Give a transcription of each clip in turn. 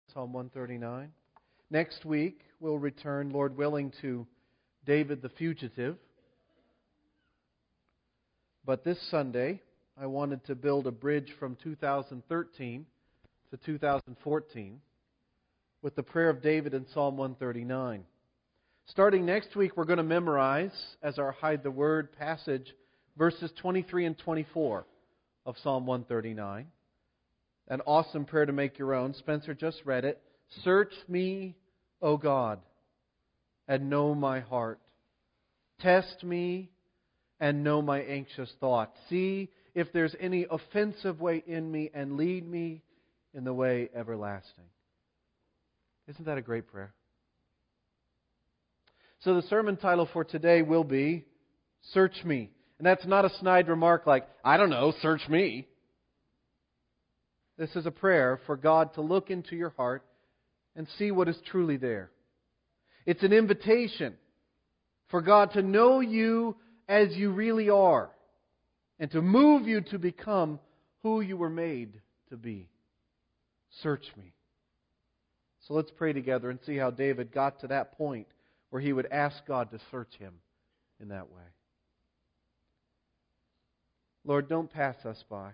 Psalm 139. Next week, we'll return, Lord willing, to David the fugitive. But this Sunday, I wanted to build a bridge from 2013 to 2014 with the prayer of David in Psalm 139. Starting next week, we're going to memorize, as our Hide the Word passage, verses 23 and 24 of Psalm 139. An awesome prayer to make your own. Spencer just read it. Search me, O God, and know my heart. Test me and know my anxious thoughts. See if there's any offensive way in me and lead me in the way everlasting. Isn't that a great prayer? So the sermon title for today will be Search Me. And that's not a snide remark like, I don't know, search me. This is a prayer for God to look into your heart and see what is truly there. It's an invitation for God to know you as you really are and to move you to become who you were made to be. Search me. So let's pray together and see how David got to that point where he would ask God to search him in that way. Lord, don't pass us by.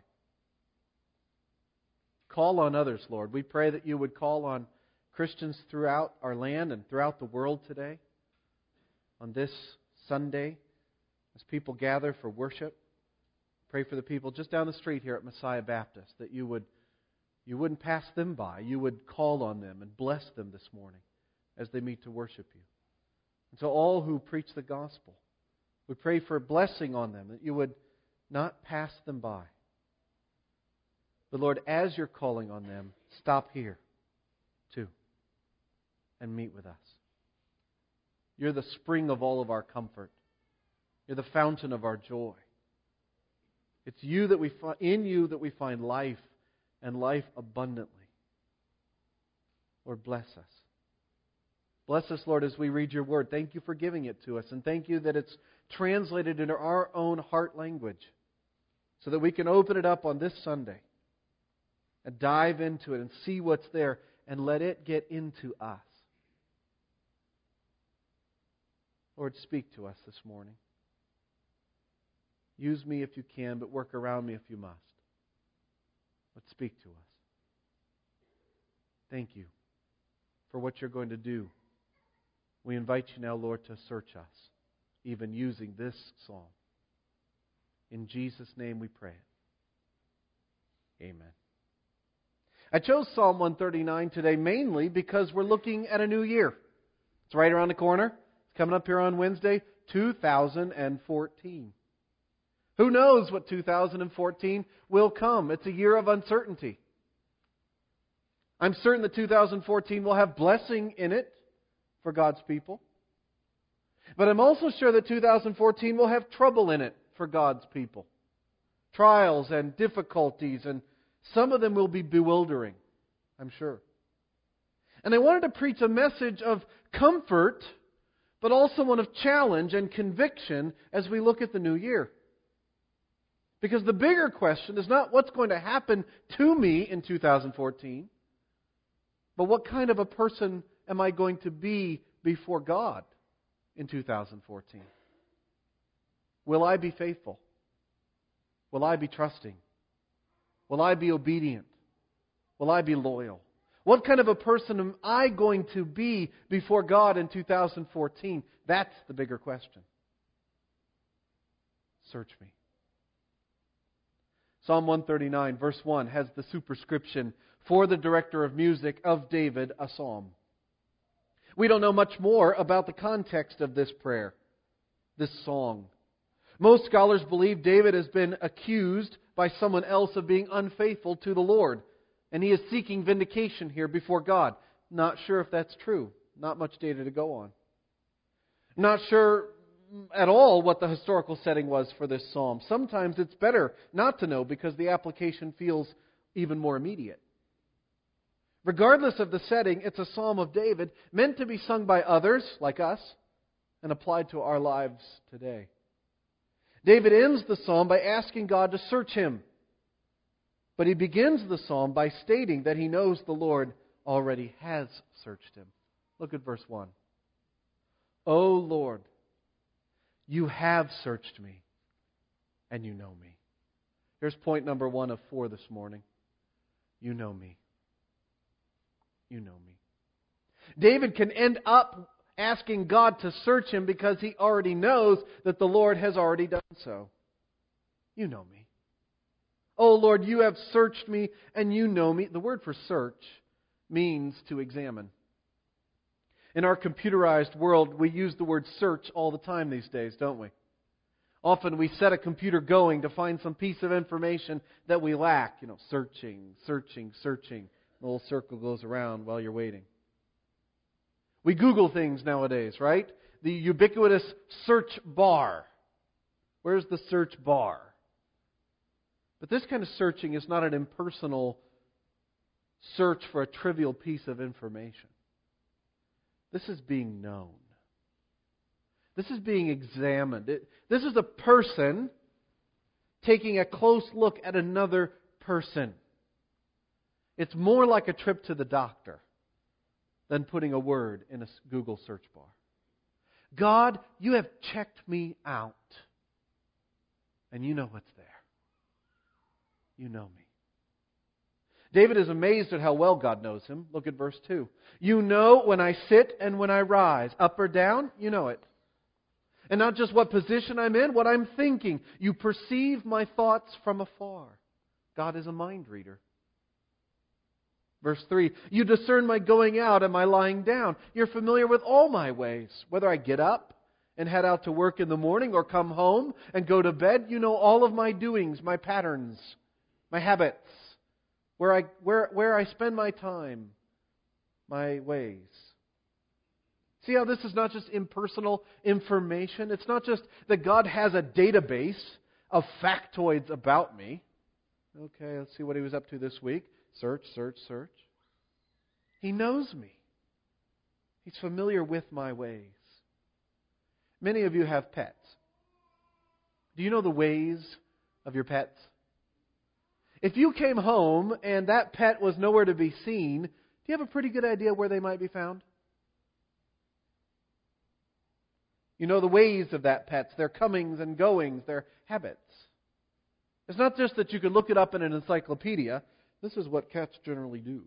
Call on others, Lord. We pray that you would call on Christians throughout our land and throughout the world today, on this Sunday, as people gather for worship. Pray for the people just down the street here at Messiah Baptist, that you wouldn't pass them by. You would call on them and bless them this morning as they meet to worship you. And so all who preach the gospel, we pray for a blessing on them, that you would not pass them by. But Lord, as you're calling on them, stop here too and meet with us. You're the spring of all of our comfort. You're the fountain of our joy. It's you that in you that we find life and life abundantly. Lord, bless us. Bless us, Lord, as we read your word. Thank you for giving it to us. And thank you that it's translated into our own heart language so that we can open it up on this Sunday and dive into it and see what's there and let it get into us. Lord, speak to us this morning. Use me if you can, but work around me if you must. But speak to us. Thank you for what you're going to do. We invite you now, Lord, to search us, even using this psalm. In Jesus' name we pray. Amen. I chose Psalm 139 today mainly because we're looking at a new year. It's right around the corner. It's coming up here on Wednesday, 2014. Who knows what 2014 will come? It's a year of uncertainty. I'm certain that 2014 will have blessing in it for God's people. But I'm also sure that 2014 will have trouble in it for God's people. Trials and difficulties, and some of them will be bewildering, I'm sure. And I wanted to preach a message of comfort, but also one of challenge and conviction as we look at the new year. Because the bigger question is not what's going to happen to me in 2014, but what kind of a person am I going to be before God in 2014? Will I be faithful? Will I be trusting? Will I be obedient? Will I be loyal? What kind of a person am I going to be before God in 2014? That's the bigger question. Search me. Psalm 139, verse 1, has the superscription, for the director of music of David, a psalm. We don't know much more about the context of this prayer, this song. Most scholars believe David has been accused by someone else of being unfaithful to the Lord, and he is seeking vindication here before God. Not sure if that's true. Not much data to go on. Not sure at all what the historical setting was for this psalm. Sometimes it's better not to know because the application feels even more immediate. Regardless of the setting, it's a psalm of David meant to be sung by others, like us, and applied to our lives today. David ends the psalm by asking God to search him. But he begins the psalm by stating that he knows the Lord already has searched him. Look at verse 1. O Lord, you have searched me, and you know me. Here's point number 1 of 4 this morning. You know me. You know me. David can end up asking God to search him because he already knows that the Lord has already done so. You know me. Oh Lord, you have searched me and you know me. The word for search means to examine. In our computerized world, we use the word search all the time these days, don't we? Often we set a computer going to find some piece of information that we lack. Searching. The little circle goes around while you're waiting. We Google things nowadays, right? The ubiquitous search bar. Where's the search bar? But this kind of searching is not an impersonal search for a trivial piece of information. This is being known. This is being examined. This is a person taking a close look at another person. It's more like a trip to the doctor than putting a word in a Google search bar. God, you have checked me out, and you know what's there. You know me. David is amazed at how well God knows him. Look at verse 2. You know when I sit and when I rise, up or down, you know it. And not just what position I'm in, what I'm thinking. You perceive my thoughts from afar. God is a mind reader. Verse 3, you discern my going out and my lying down. You're familiar with all my ways. Whether I get up and head out to work in the morning or come home and go to bed, you know all of my doings, my patterns, my habits, where I spend my time, my ways. See how this is not just impersonal information? It's not just that God has a database of factoids about me. Okay, let's see what he was up to this week. Search. He knows me. He's familiar with my ways. Many of you have pets. Do you know the ways of your pets? If you came home and that pet was nowhere to be seen, do you have a pretty good idea where they might be found? You know the ways of that pet, their comings and goings, their habits. It's not just that you can look it up in an encyclopedia. This is what cats generally do.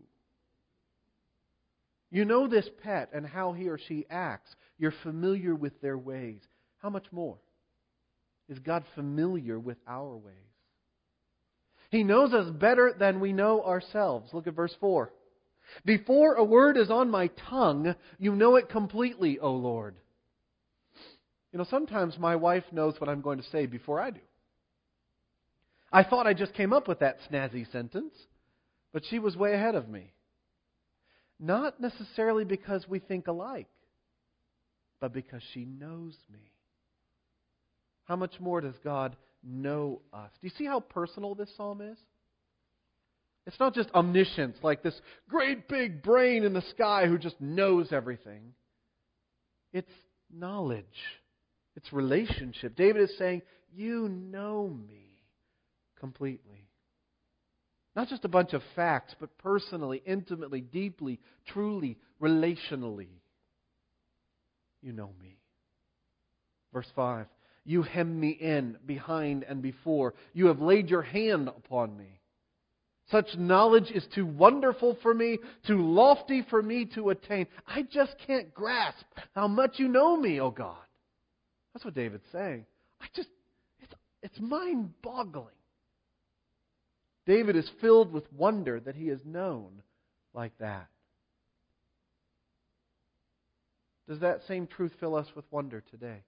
You know this pet and how he or she acts. You're familiar with their ways. How much more is God familiar with our ways? He knows us better than we know ourselves. Look at verse 4. Before a word is on my tongue, you know it completely, O Lord. Sometimes my wife knows what I'm going to say before I do. I thought I just came up with that snazzy sentence, but she was way ahead of me. Not necessarily because we think alike, but because she knows me. How much more does God know us? Do you see how personal this psalm is? It's not just omniscience, like this great big brain in the sky who just knows everything. It's knowledge. It's relationship. David is saying, you know me completely. Not just a bunch of facts, but personally, intimately, deeply, truly, relationally. You know me. Verse 5. You hem me in, behind and before. You have laid your hand upon me. Such knowledge is too wonderful for me, too lofty for me to attain. I just can't grasp how much you know me, O God. That's what David's saying. It's mind-boggling. David is filled with wonder that he is known like that. Does that same truth fill us with wonder today?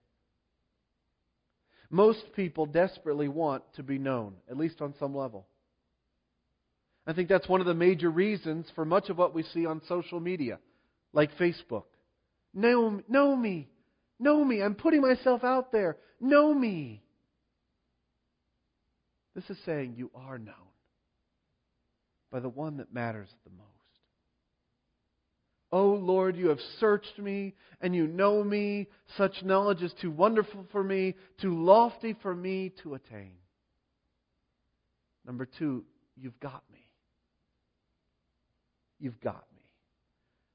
Most people desperately want to be known, at least on some level. I think that's one of the major reasons for much of what we see on social media, like Facebook. Know me. Know me. I'm putting myself out there. Know me. This is saying you are known by the one that matters the most. Oh Lord, you have searched me and you know me. Such knowledge is too wonderful for me, too lofty for me to attain. Number 2, you've got me. You've got me.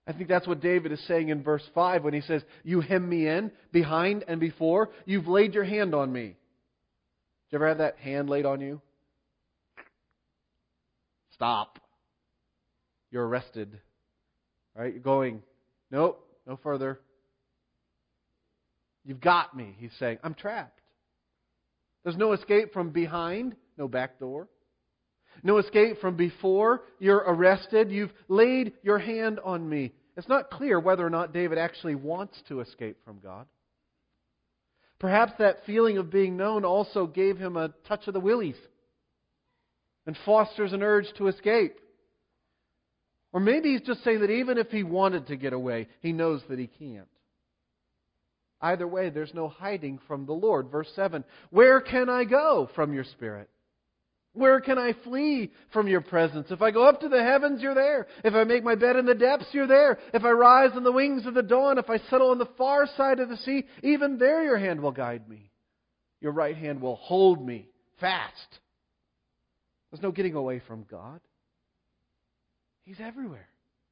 I think that's what David is saying in verse 5 when he says, you hem me in, behind and before. You've laid your hand on me. Did you ever have that hand laid on you? Stop. You're arrested. Right? You're going, nope, no further. You've got me, he's saying. I'm trapped. There's no escape from behind, no back door. No escape from before. You're arrested. You've laid your hand on me. It's not clear whether or not David actually wants to escape from God. Perhaps that feeling of being known also gave him a touch of the willies and fosters an urge to escape. Or maybe he's just saying that even if he wanted to get away, he knows that he can't. Either way, there's no hiding from the Lord. Verse 7, where can I go from your Spirit? Where can I flee from your presence? If I go up to the heavens, you're there. If I make my bed in the depths, you're there. If I rise on the wings of the dawn, if I settle on the far side of the sea, even there your hand will guide me. Your right hand will hold me fast. There's no getting away from God. He's everywhere.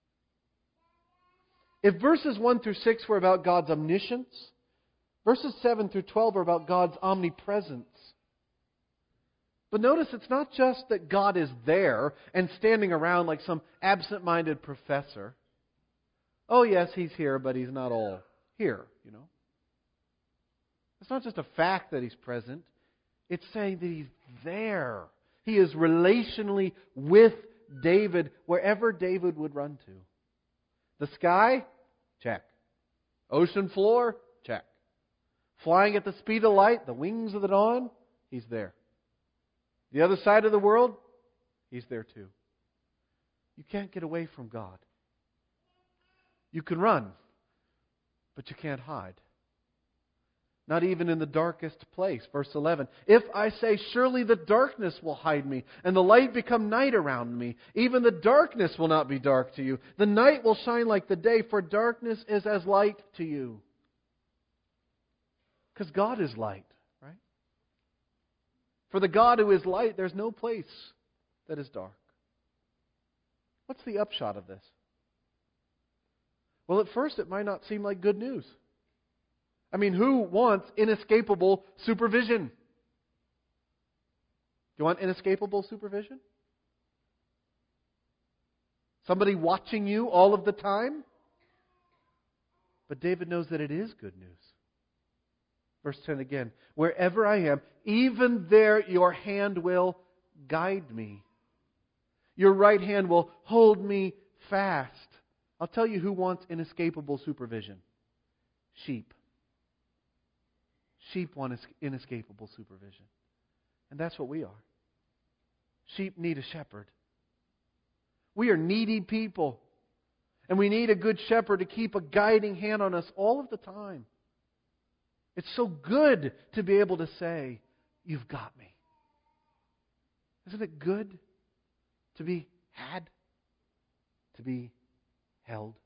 If verses 1 through 6 were about God's omniscience, verses 7 through 12 are about God's omnipresence. But notice it's not just that God is there and standing around like some absent-minded professor. Oh yes, He's here, but He's not all here, you know. It's not just a fact that He's present. It's saying that He's there. He is relationally with David wherever David would run to. The sky? Check. Ocean floor? Check. Flying at the speed of light, the wings of the dawn? He's there. The other side of the world? He's there too. You can't get away from God. You can run, but you can't hide. Not even in the darkest place. Verse 11, if I say, surely the darkness will hide me, and the light become night around me, even the darkness will not be dark to you. The night will shine like the day, for darkness is as light to you. Because God is light, right? For the God who is light, there's no place that is dark. What's the upshot of this? Well, at first it might not seem like good news. I mean, who wants inescapable supervision? Do you want inescapable supervision? Somebody watching you all of the time? But David knows that it is good news. Verse 10 again. Wherever I am, even there your hand will guide me. Your right hand will hold me fast. I'll tell you who wants inescapable supervision. Sheep. Sheep want inescapable supervision. And that's what we are. Sheep need a shepherd. We are needy people. And we need a good shepherd to keep a guiding hand on us all of the time. It's so good to be able to say, you've got me. Isn't it good to be had? To be held?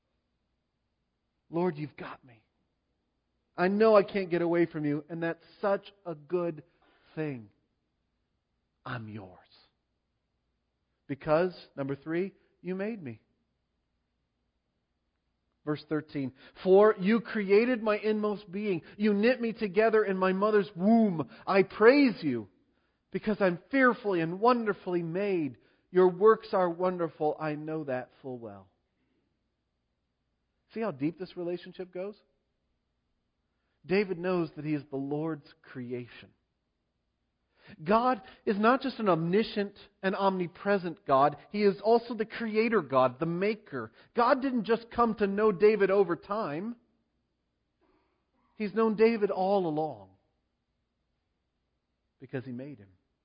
Lord, you've got me. I know I can't get away from you, and that's such a good thing. I'm yours. Because, number 3, you made me. Verse 13, for you created my inmost being. You knit me together in my mother's womb. I praise you because I'm fearfully and wonderfully made. Your works are wonderful. I know that full well. See how deep this relationship goes? David knows that he is the Lord's creation. God is not just an omniscient and omnipresent God. He is also the creator God, the maker. God didn't just come to know David over time. He's known David all along because He made him.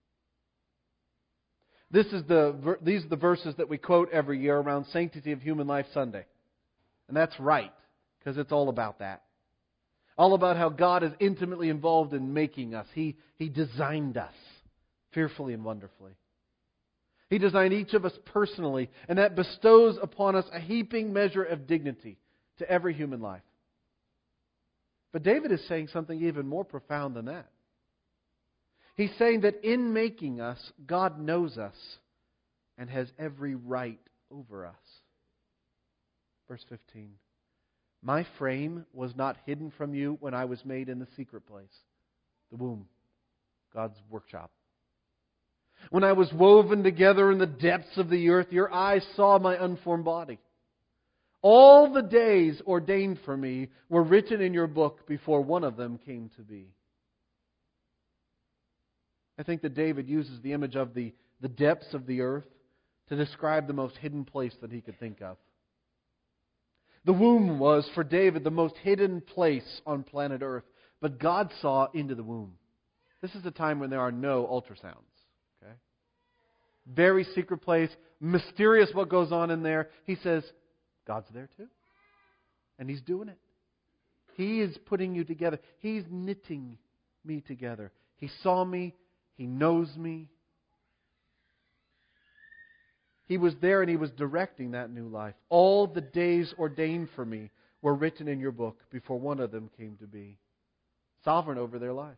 These are the verses that we quote every year around Sanctity of Human Life Sunday. And that's right, because it's all about that. All about how God is intimately involved in making us. He designed us fearfully and wonderfully. He designed each of us personally, and that bestows upon us a heaping measure of dignity to every human life. But David is saying something even more profound than that. He's saying that in making us, God knows us and has every right over us. Verse 15. My frame was not hidden from you when I was made in the secret place, the womb, God's workshop. When I was woven together in the depths of the earth, your eyes saw my unformed body. All the days ordained for me were written in your book before one of them came to be. I think that David uses the image of the depths of the earth to describe the most hidden place that he could think of. The womb was, for David, the most hidden place on planet Earth. But God saw into the womb. This is a time when there are no ultrasounds. Okay? Very secret place, mysterious what goes on in there. He says, God's there too. And He's doing it. He is putting you together. He's knitting me together. He saw me. He knows me. He was there and He was directing that new life. All the days ordained for me were written in your book before one of them came to be. Sovereign over their life.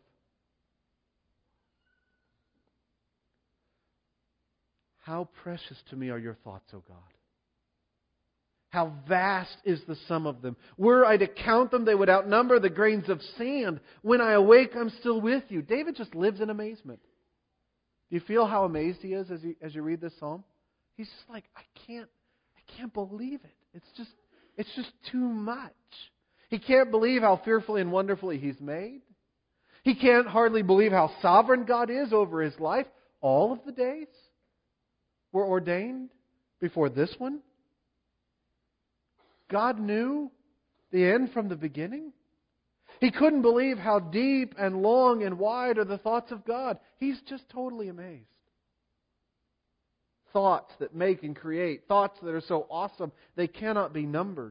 How precious to me are your thoughts, O God. How vast is the sum of them. Were I to count them, they would outnumber the grains of sand. When I awake, I'm still with you. David just lives in amazement. Do you feel how amazed he is as you read this psalm? He's just like, I can't believe it. It's just too much. He can't believe how fearfully and wonderfully He's made. He can't hardly believe how sovereign God is over his life. All of the days were ordained before this one. God knew the end from the beginning. He couldn't believe how deep and long and wide are the thoughts of God. He's just totally amazed. Thoughts that make and create. Thoughts that are so awesome they cannot be numbered.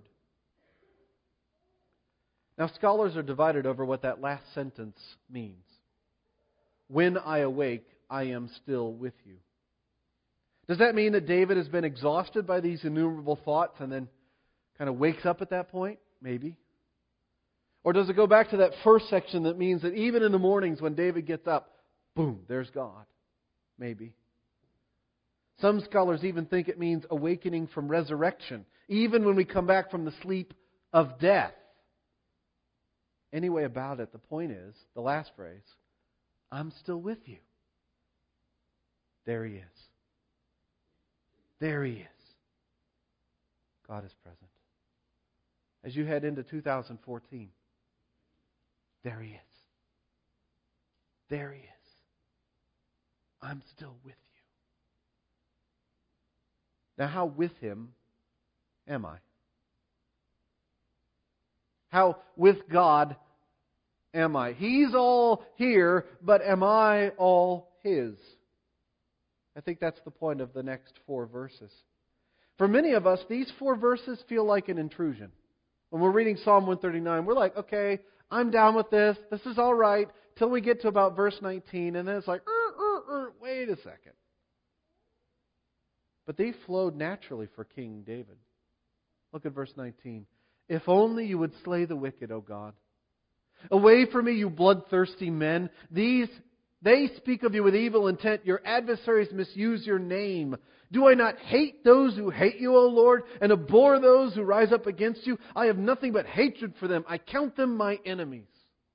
Now, scholars are divided over what that last sentence means. When I awake, I am still with you. Does that mean that David has been exhausted by these innumerable thoughts and then kind of wakes up at that point? Maybe. Or does it go back to that first section that means that even in the mornings when David gets up, boom, there's God? Maybe. Some scholars even think it means awakening from resurrection, even when we come back from the sleep of death. Anyway about it, the point is, the last phrase, I'm still with you. There He is. There He is. God is present. As you head into 2014, there He is. There He is. I'm still with you. Now, how with Him am I? How with God am I? He's all here, but am I all His? I think that's the point of the next 4 verses. For many of us, these 4 verses feel like an intrusion. When we're reading Psalm 139, we're like, okay, I'm down with this. This is all right. Till we get to about verse 19, and then it's like, wait a second. But they flowed naturally for King David. Look at verse 19. If only you would slay the wicked, O God. Away from me, you bloodthirsty men. They speak of you with evil intent. Your adversaries misuse your name. Do I not hate those who hate you, O Lord, and abhor those who rise up against you? I have nothing but hatred for them. I count them my enemies.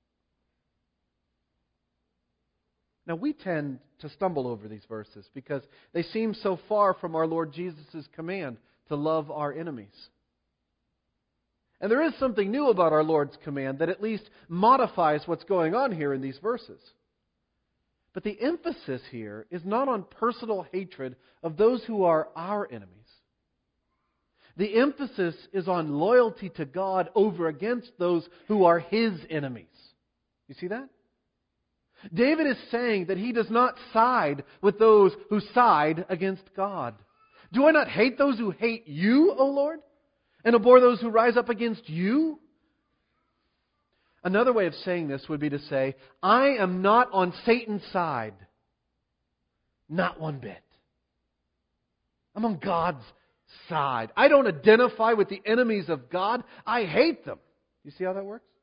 Now, we tend to stumble over these verses because they seem so far from our Lord Jesus' command to love our enemies. And there is something new about our Lord's command that at least modifies what's going on here in these verses. But the emphasis here is not on personal hatred of those who are our enemies. The emphasis is on loyalty to God over against those who are His enemies. You see that? David is saying that he does not side with those who side against God. Do I not hate those who hate you, O Lord? And abhor those who rise up against you? Another way of saying this would be to say, I am not on Satan's side. Not one bit. I'm on God's side. I don't identify with the enemies of God. I hate them. You see how that works?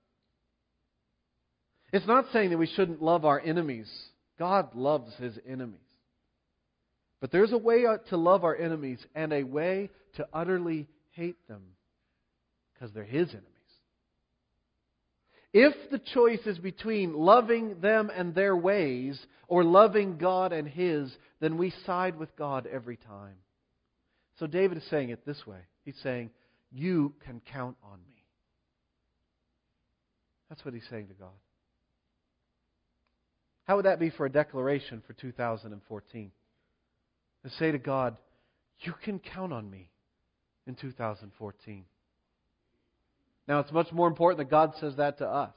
It's not saying that we shouldn't love our enemies. God loves His enemies. But there's a way to love our enemies and a way to utterly hate them. because they're His enemies. If the choice is between loving them and their ways or loving God and His, then we side with God every time. So David is saying it this way. He's saying, you can count on me. That's what he's saying to God. How would that be for a declaration for 2014? To say to God, you can count on me in 2014. Now, it's much more important that God says that to us.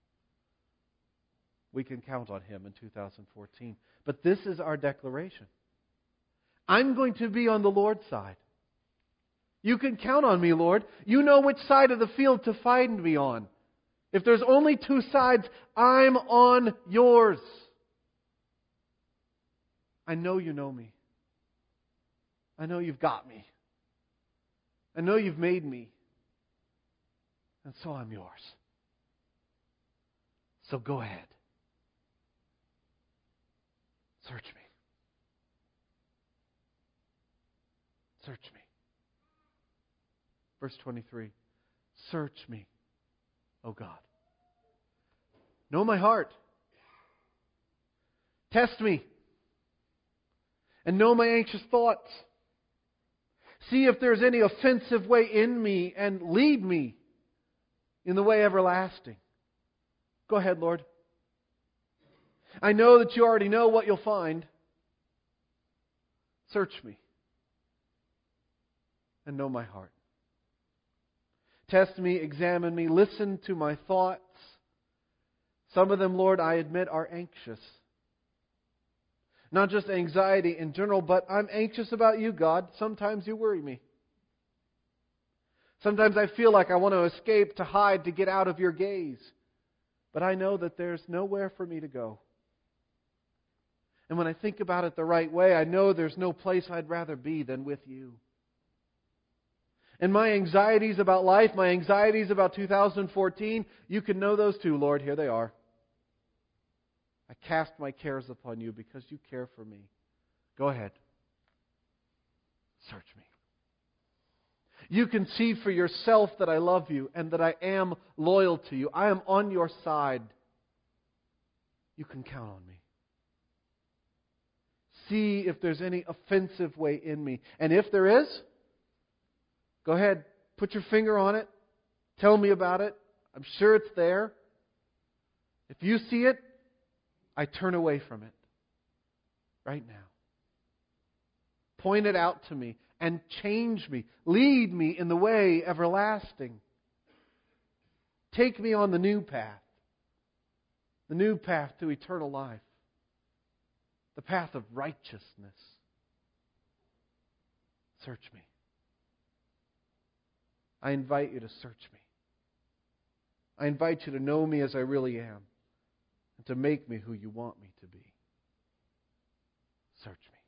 We can count on Him in 2014. But this is our declaration. I'm going to be on the Lord's side. You can count on me, Lord. You know which side of the field to find me on. If there's only two sides, I'm on yours. I know you know me. I know you've got me. I know you've made me. And so I'm yours. So go ahead. Search me. Search me. Verse 23. Search me, O God. Know my heart. Test me. And know my anxious thoughts. See if there's any offensive way in me and lead me in the way everlasting. Go ahead, Lord. I know that you already know what you'll find. Search me and know my heart. Test me, examine me, listen to my thoughts. Some of them, Lord, I admit are anxious. Not just anxiety in general, but I'm anxious about you, God. Sometimes you worry me. Sometimes I feel like I want to escape, to hide, to get out of your gaze. But I know that there's nowhere for me to go. And when I think about it the right way, I know there's no place I'd rather be than with you. And my anxieties about life, my anxieties about 2014, you can know those too, Lord. Here they are. I cast my cares upon you because you care for me. Go ahead. Search me. You can see for yourself that I love you and that I am loyal to you. I am on your side. You can count on me. See if there's any offensive way in me. And if there is, go ahead, put your finger on it. Tell me about it. I'm sure it's there. If you see it, I turn away from it right now. Point it out to me and change me. Lead me in the way everlasting. Take me on the new path to eternal life, the path of righteousness. Search me. I invite you to search me. I invite you to know me as I really am and to make me who you want me to be. Search me.